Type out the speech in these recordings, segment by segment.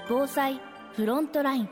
防災フロントライン。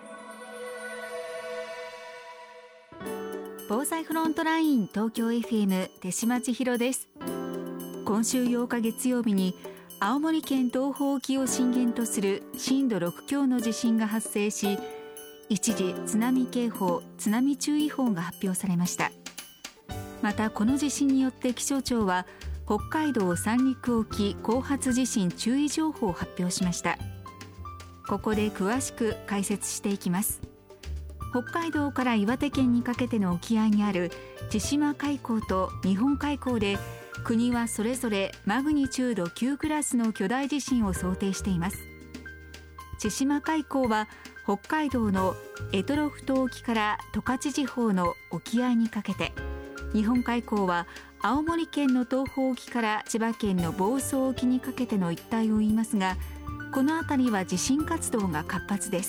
防災フロントライン東京 FM 手島千尋です。今週8日月曜日に青森県東方沖を震源とする震度6強の地震が発生し、一時津波警報、津波注意報が発表されました。またこの地震によって気象庁は北海道三陸沖後発地震注意情報を発表しました。ここで詳しく解説していきます。北海道から岩手県にかけての沖合にある千島海溝と日本海溝で、国はそれぞれマグニチュード9クラスの巨大地震を想定しています。千島海溝は北海道の択捉島沖から十勝地方の沖合にかけて、日本海溝は青森県の東方沖から千葉県の房総沖にかけての一帯を言いますが、この辺りは地震活動が活発です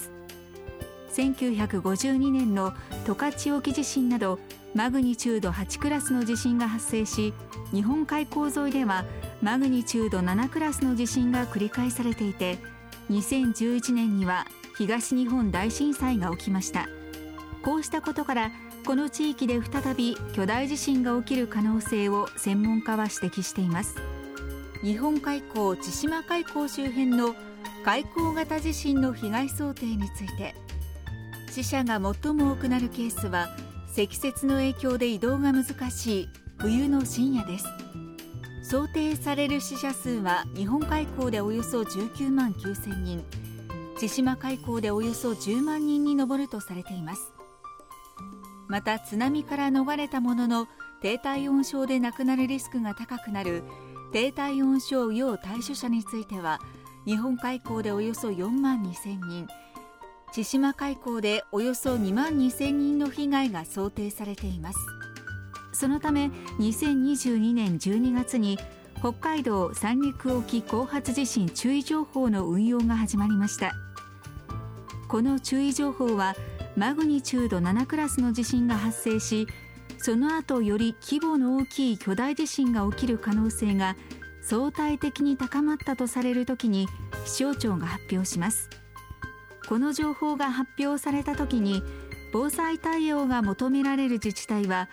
。1952年の十勝沖地震などマグニチュード8クラスの地震が発生し、日本海溝沿いではマグニチュード7クラスの地震が繰り返されていて、2011年には東日本大震災が起きました。こうしたことからこの地域で再び巨大地震が起きる可能性を専門家は指摘しています。日本海溝、千島海溝周辺の海溝型地震の被害想定について、死者が最も多くなるケースは積雪の影響で移動が難しい冬の深夜です。想定される死者数は日本海溝でおよそ19万9000人、千島海溝でおよそ10万人に上るとされています。また津波から逃れたものの低体温症で亡くなるリスクが高くなる低体温症要対処者については、日本海溝でおよそ4万2000人、千島海溝でおよそ2万2000人の被害が想定されています。そのため2022年12月に北海道三陸沖後発地震注意情報の運用が始まりました。この注意情報はマグニチュード7クラスの地震が発生し、その後より規模の大きい巨大地震が起きる可能性が相対的に高まったとされるときに気象庁が発表します。この情報が発表されたときに防災対応が求められる自治体は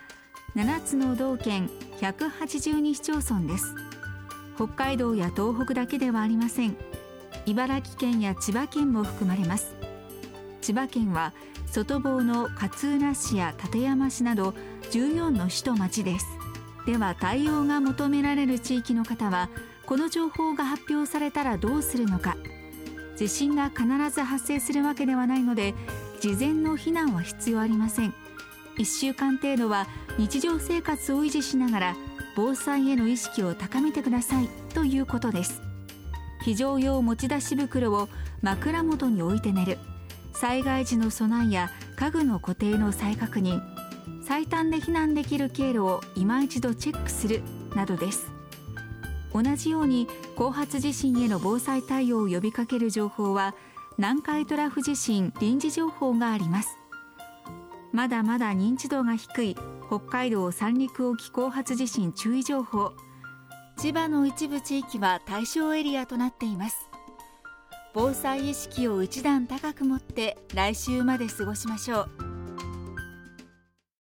7つの道県182市町村です。北海道や東北だけではありません。茨城県や千葉県も含まれます。千葉県は外房の勝浦市や館山市など14の市と町です。では対応が求められる地域の方はこの情報が発表されたらどうするのか。地震が必ず発生するわけではないので事前の避難は必要ありません。1週間程度は日常生活を維持しながら防災への意識を高めてくださいということです。非常用持ち出し袋を枕元に置いて寝る、災害時の備えや家具の固定の再確認、最短で避難できる経路を今一度チェックするなどです。同じように後発地震への防災対応を呼びかける情報は南海トラフ地震臨時情報があります。まだまだ認知度が低い北海道三陸沖後発地震注意情報、千葉の一部地域は対象エリアとなっています。防災意識を一段高く持って来週まで過ごしましょう。